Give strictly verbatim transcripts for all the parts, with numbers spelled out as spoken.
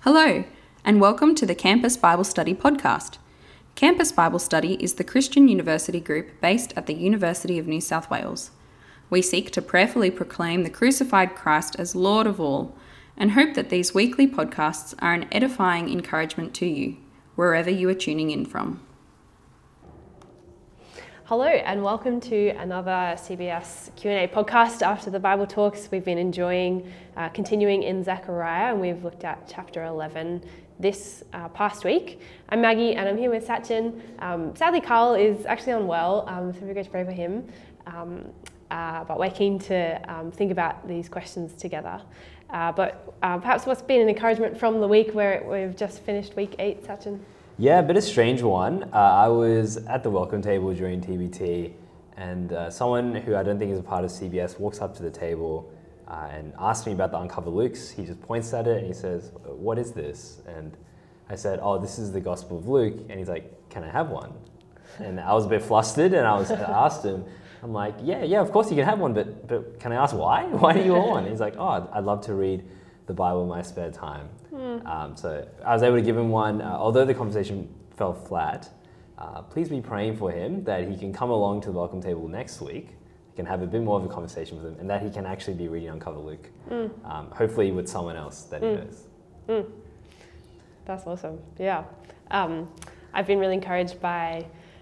Hello, and welcome to the Campus Bible Study podcast. Campus Bible Study is the Christian university group based at the University of New South Wales. We seek to prayerfully proclaim the crucified Christ as Lord of all, and hope that these weekly podcasts are an edifying encouragement to you, wherever you are tuning in from. Hello and welcome to another C B S Q and A podcast after the Bible Talks. We've been enjoying uh, continuing in Zechariah, and we've looked at chapter eleven this uh, past week. I'm Maggie and I'm here with Sachin. Um, sadly, Carl is actually unwell, um, so we're going to pray for him. Um, uh, but we're keen to um, think about these questions together. Uh, but uh, perhaps what's been an encouragement from the week where we've just finished week eight, Sachin? Yeah, a bit of a strange one. Uh, I was at the welcome table during T B T, and uh, someone who I don't think is a part of C B S walks up to the table uh, and asks me about the Uncover Luke's. He just points at it and he says, "What is this?" And I said, "Oh, this is the Gospel of Luke." And he's like, "Can I have one?" And I was a bit flustered, and I was I asked him, I'm like, "Yeah, yeah, of course you can have one, but but can I ask why? Why do you want one?" And he's like, "Oh, I'd love to read the Bible in my spare time." Mm. Um, so I was able to give him one, uh, although the conversation fell flat. Uh, please be praying for him that he can come along to the welcome table next week. He can have a bit more of a conversation with him, and that he can actually be reading Uncover Luke, mm. um, hopefully with someone else that mm. he knows. Mm. That's awesome. Yeah, um, I've been really encouraged by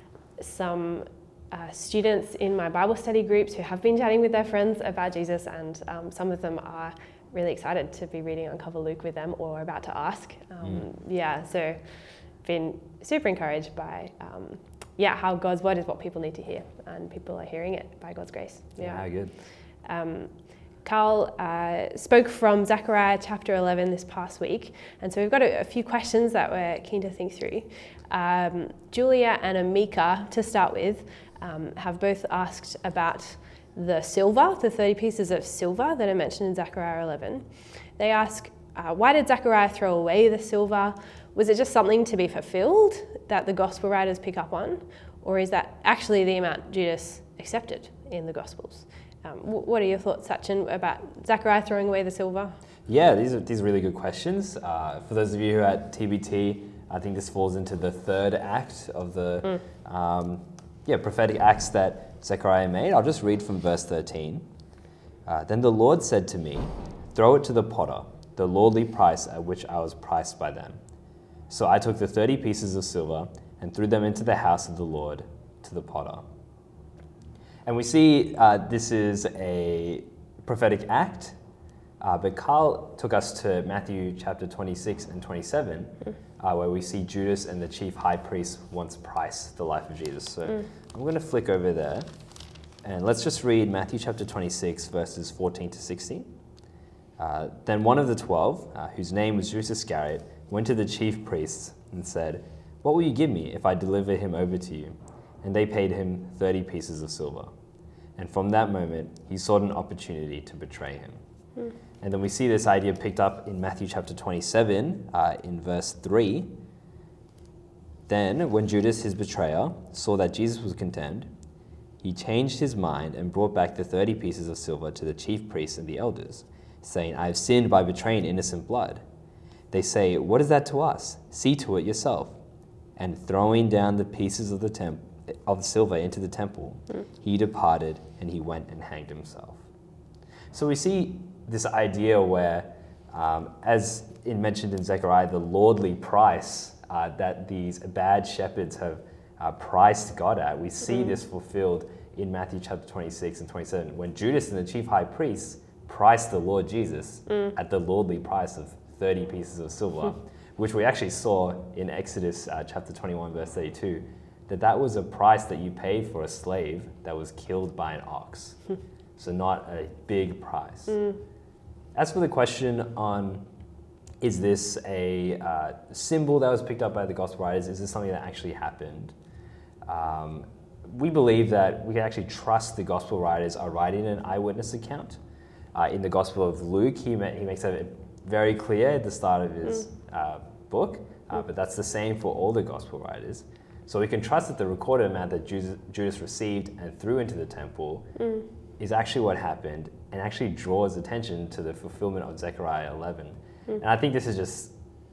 some uh, students in my Bible study groups who have been chatting with their friends about Jesus, and um, some of them are really excited to be reading Uncover Luke with them or about to ask. Um, mm. Yeah, so been super encouraged by um, yeah how God's word is what people need to hear, and people are hearing it by God's grace. Yeah, yeah good. Um, Carl uh, spoke from Zechariah chapter eleven this past week, and so we've got a, a few questions that we're keen to think through. Um, Julia and Amika, to start with, um, have both asked about the silver, the thirty pieces of silver that are mentioned in Zechariah eleven. They ask, uh, why did Zechariah throw away the silver? Was it just something to be fulfilled that the gospel writers pick up on? Or is that actually the amount Judas accepted in the gospels? Um, what are your thoughts, Sachin, about Zechariah throwing away the silver? Yeah, these are these are really good questions. Uh, for those of you who are at T B T, I think this falls into the third act of the mm. um, yeah prophetic acts that Zechariah made. I'll just read from verse thirteen. Uh, then the Lord said to me, "Throw it to the potter, the lordly price at which I was priced by them." So I took the thirty pieces of silver and threw them into the house of the Lord to the potter. And we see uh, this is a prophetic act, uh, but Carl took us to Matthew chapter twenty-six and twenty-seven, mm. uh, where we see Judas and the chief high priest once price the life of Jesus. So mm. I'm going to flick over there, and let's just read Matthew chapter twenty-six, verses fourteen to sixteen. Uh, then one of the twelve, uh, whose name was Judas Iscariot, went to the chief priests and said, "What will you give me if I deliver him over to you?" And they paid him thirty pieces of silver. And from that moment, he sought an opportunity to betray him. Mm. And then we see this idea picked up in Matthew chapter twenty-seven, uh, in verse three. Then, when Judas, his betrayer, saw that Jesus was condemned, he changed his mind and brought back the thirty pieces of silver to the chief priests and the elders, saying, "I have sinned by betraying innocent blood." They say, "What is that to us? See to it yourself." And throwing down the pieces of the temp- of silver into the temple, mm. he departed and he went and hanged himself. So we see this idea where, um, as in mentioned in Zechariah, the lordly price uh, that these bad shepherds have uh, priced God at. We see mm. this fulfilled in Matthew chapter twenty-six and twenty-seven, when Judas and the chief high priests priced the Lord Jesus mm. at the lordly price of thirty pieces of silver, which we actually saw in Exodus uh, chapter twenty-one, verse thirty-two, that that was a price that you paid for a slave that was killed by an ox. So not a big price. Mm. As for the question on, is this a uh, symbol that was picked up by the gospel writers? Is this something that actually happened? Um, we believe that we can actually trust the gospel writers are writing an eyewitness account. Uh, in the Gospel of Luke, he, ma- he makes it very clear at the start of his mm. uh, book, uh, but that's the same for all the gospel writers. So we can trust that the recorded amount that Judas, Judas received and threw into the temple mm. is actually what happened, and actually draws attention to the fulfillment of Zechariah eleven. Mm. And I think this is just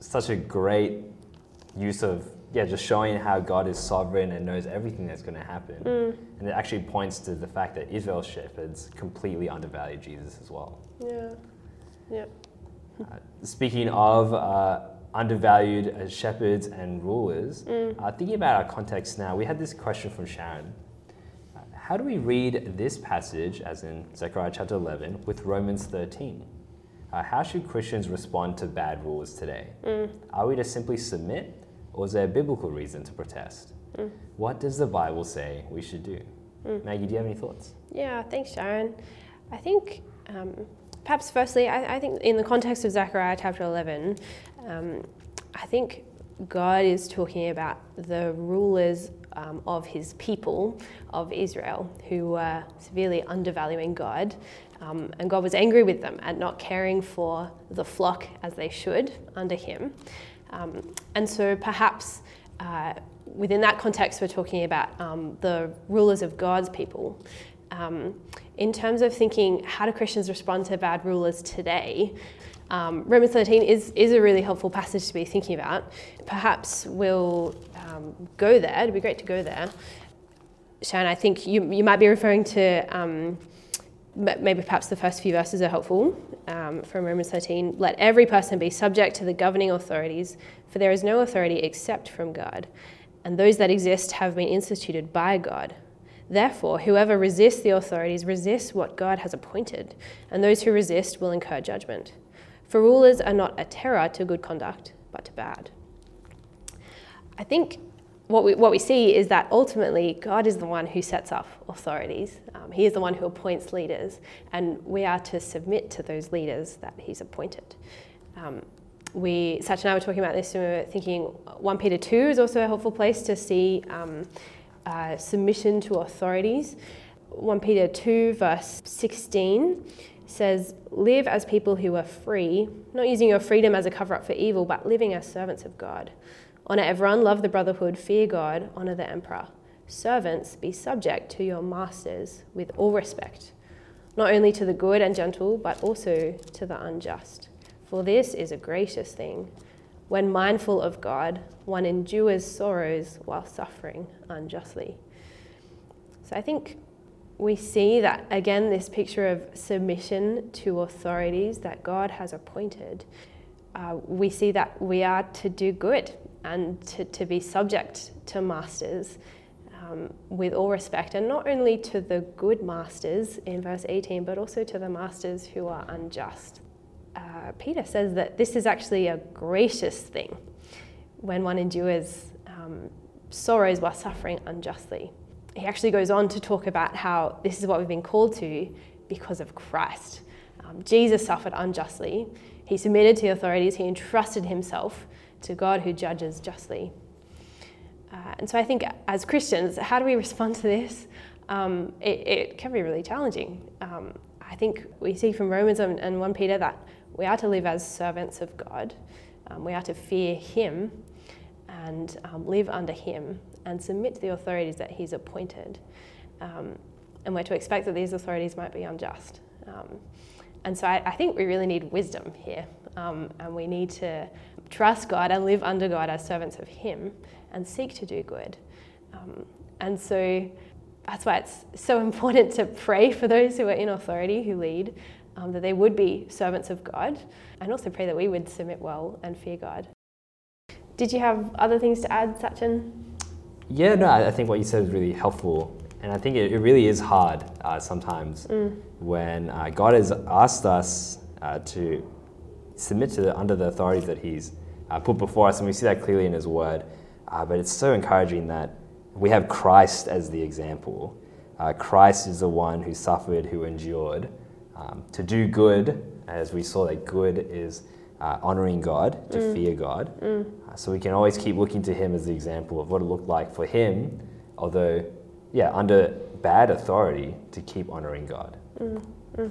such a great use of, yeah, just showing how God is sovereign and knows everything that's going to happen. Mm. And it actually points to the fact that Israel's shepherds completely undervalue Jesus as well. Yeah. Yep. Uh, speaking of uh, undervalued uh, shepherds and rulers, Mm. uh, thinking about our context now, we had this question from Sharon. Uh, how do we read this passage, as in Zechariah chapter eleven, with Romans thirteen? Uh, how should Christians respond to bad rulers today? Mm. Are we to simply submit, or is there a biblical reason to protest? Mm. What does the Bible say we should do? Mm. Maggie, do you have any thoughts? Yeah, thanks, Sharon. I think um, perhaps firstly, I, I think in the context of Zechariah chapter eleven, um, I think God is talking about the rulers um, of his people, of Israel, who were severely undervaluing God. Um, and God was angry with them at not caring for the flock as they should under him. Um, and so perhaps uh, within that context, we're talking about um, the rulers of God's people. Um, in terms of thinking, how do Christians respond to bad rulers today? Um, Romans thirteen is, is a really helpful passage to be thinking about. Perhaps we'll um, go there. It'd be great to go there. Sharon, I think you, you might be referring to um, maybe perhaps the first few verses are helpful um, from Romans thirteen. Let every person be subject to the governing authorities, for there is no authority except from God, and those that exist have been instituted by God. Therefore, whoever resists the authorities resists what God has appointed, and those who resist will incur judgment. For rulers are not a terror to good conduct, but to bad. I think what we what we see is that ultimately God is the one who sets up authorities. Um, he is the one who appoints leaders, and we are to submit to those leaders that he's appointed. Um, we, Satch and I were talking about this, and we were thinking First Peter two is also a helpful place to see um, uh, submission to authorities. First Peter two verse sixteen says, live as people who are free, not using your freedom as a cover-up for evil, but living as servants of God. Honour everyone, love the brotherhood, fear God, honour the emperor. Servants, be subject to your masters with all respect, not only to the good and gentle, but also to the unjust. For this is a gracious thing. When mindful of God, one endures sorrows while suffering unjustly. So I think we see that, again, this picture of submission to authorities that God has appointed. Uh, we see that we are to do good and to, to be subject to masters um, with all respect, and not only to the good masters in verse eighteen, but also to the masters who are unjust. Uh, Peter says that this is actually a gracious thing when one endures um, sorrows while suffering unjustly. He actually goes on to talk about how this is what we've been called to because of Christ. Um, Jesus suffered unjustly. He submitted to the authorities. He entrusted himself to God who judges justly. Uh, and so I think as Christians, how do we respond to this? Um, it, it can be really challenging. Um, I think we see from Romans and, and First Peter that we are to live as servants of God. Um, we are to fear him and um, live under him and submit to the authorities that he's appointed. Um, and we're to expect that these authorities might be unjust. Um, and so I, I think we really need wisdom here. Um, and we need to trust God and live under God as servants of him and seek to do good. Um, and so that's why it's so important to pray for those who are in authority, who lead, um, that they would be servants of God, and also pray that we would submit well and fear God. Did you have other things to add, Sachin? Yeah, no, I think what you said is really helpful. And I think it, it really is hard uh, sometimes mm. when uh, God has asked us uh, to submit to the, under the authorities that he's uh, put before us, and we see that clearly in his word. Uh, but it's so encouraging that we have Christ as the example. Uh, Christ is the one who suffered, who endured um, to do good, as we saw that good is uh, honouring God, to mm. fear God. Mm. Uh, so we can always keep looking to him as the example of what it looked like for him, although, yeah, under bad authority, to keep honouring God. Mm. Mm.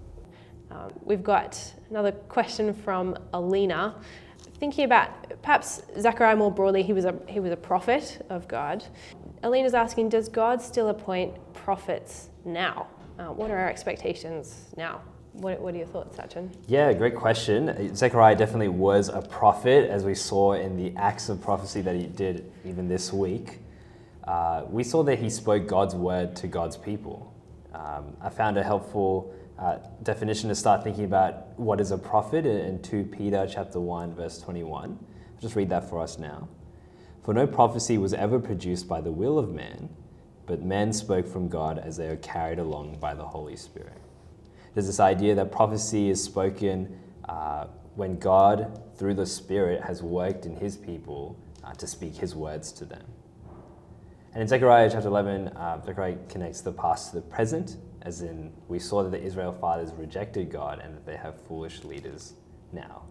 Um, we've got another question from Alina. Thinking about perhaps Zechariah more broadly, he was a he was a prophet of God. Alina's asking, does God still appoint prophets now? Uh, what are our expectations now? what, what are your thoughts, Sachin? Yeah, great question. Zechariah definitely was a prophet, as we saw in the acts of prophecy that he did even this week. Uh, we saw that he spoke God's word to God's people. Um, I found a helpful uh, definition to start thinking about what is a prophet in Second Peter chapter one, verse twenty-one. I'll just read that for us now. For no prophecy was ever produced by the will of man, but men spoke from God as they were carried along by the Holy Spirit. There's this idea that prophecy is spoken uh, when God, through the Spirit, has worked in his people uh, to speak his words to them. And in Zechariah chapter eleven, uh, Zechariah connects the past to the present, as in we saw that the Israel fathers rejected God and that they have foolish leaders now.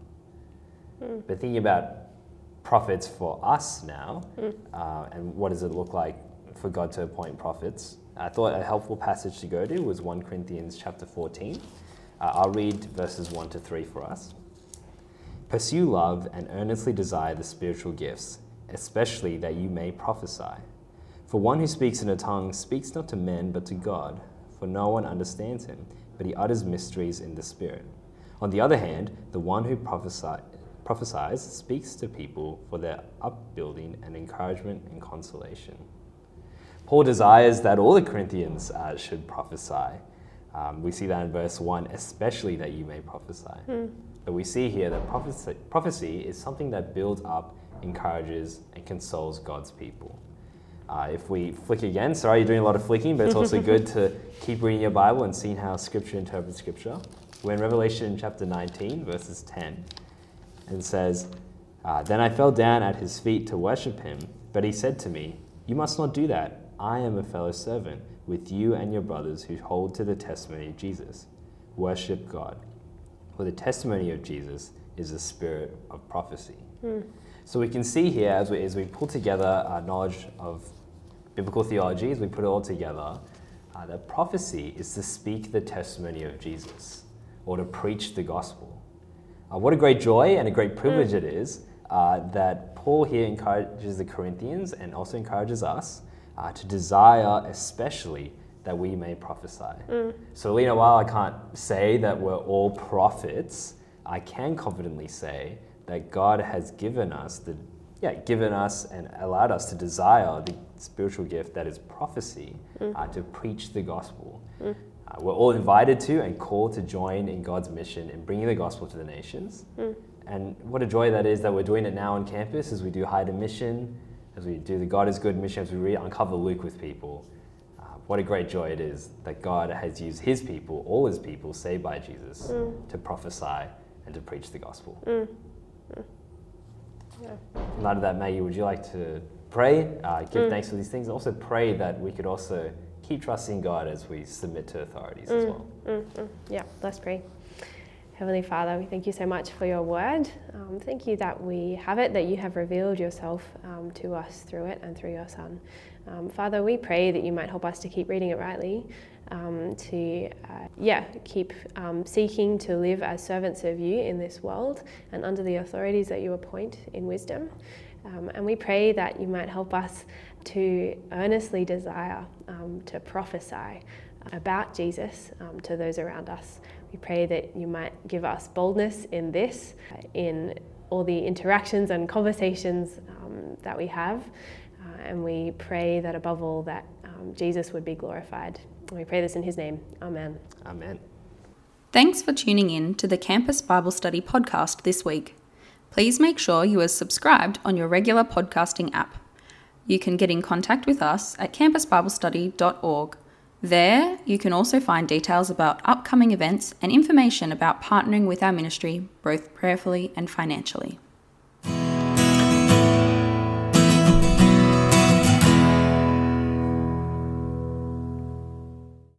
Mm. But thinking about prophets for us now, mm. uh, and what does it look like for God to appoint prophets, I thought a helpful passage to go to was First Corinthians chapter fourteen. Uh, I'll read verses one to three for us. Pursue love and earnestly desire the spiritual gifts, especially that you may prophesy. For one who speaks in a tongue speaks not to men but to God, for no one understands him, but he utters mysteries in the Spirit. On the other hand, the one who prophesy, prophesies speaks to people for their upbuilding and encouragement and consolation. Paul desires that all the Corinthians uh, should prophesy. Um, we see that in verse one, especially that you may prophesy. Mm. But we see here that prophecy, prophecy is something that builds up, encourages, and consoles God's people. Uh, if we flick again, sorry, you're doing a lot of flicking, but it's also good to keep reading your Bible and seeing how Scripture interprets Scripture. We're in Revelation chapter nineteen, verses ten. And it says, uh, Then I fell down at his feet to worship him, but he said to me, You must not do that. I am a fellow servant with you and your brothers who hold to the testimony of Jesus. Worship God. For the testimony of Jesus is the spirit of prophecy. Mm. So we can see here, as we, as we pull together our knowledge of biblical theology, as we put it all together, uh, that prophecy is to speak the testimony of Jesus, or to preach the gospel. Uh, what a great joy and a great privilege mm. it is uh, that Paul here encourages the Corinthians and also encourages us Uh, to desire especially that we may prophesy. Mm. So, Lena, while I can't say that we're all prophets, I can confidently say that God has given us the, yeah, given us and allowed us to desire the spiritual gift that is prophecy, mm. uh, to preach the gospel. Mm. Uh, we're all invited to and called to join in God's mission in bringing the gospel to the nations. Mm. And what a joy that is that we're doing it now on campus as we do Hide a Mission, as we do the God is Good mission, as we read Uncover Luke with people. Uh, what a great joy it is that God has used his people, all his people saved by Jesus, mm. to prophesy and to preach the gospel. Mm. Mm. Yeah. In light of that, Maggie, would you like to pray, uh, give mm. thanks for these things, and also pray that we could also keep trusting God as we submit to authorities mm. as well? Mm. Mm. Yeah, let's pray. Heavenly Father, we thank you so much for your word. Um, thank you that we have it, that you have revealed yourself um, to us through it and through your Son. Um, Father, we pray that you might help us to keep reading it rightly, um, to uh, yeah, keep um, seeking to live as servants of you in this world and under the authorities that you appoint in wisdom. Um, and we pray that you might help us to earnestly desire um, to prophesy about Jesus um, to those around us. We pray that you might give us boldness in this, in all the interactions and conversations um, that we have. Uh, and we pray that above all that um, Jesus would be glorified. And we pray this in his name. Amen. Amen. Thanks for tuning in to the Campus Bible Study podcast this week. Please make sure you are subscribed on your regular podcasting app. You can get in contact with us at campus bible study dot org. There, you can also find details about upcoming events and information about partnering with our ministry, both prayerfully and financially.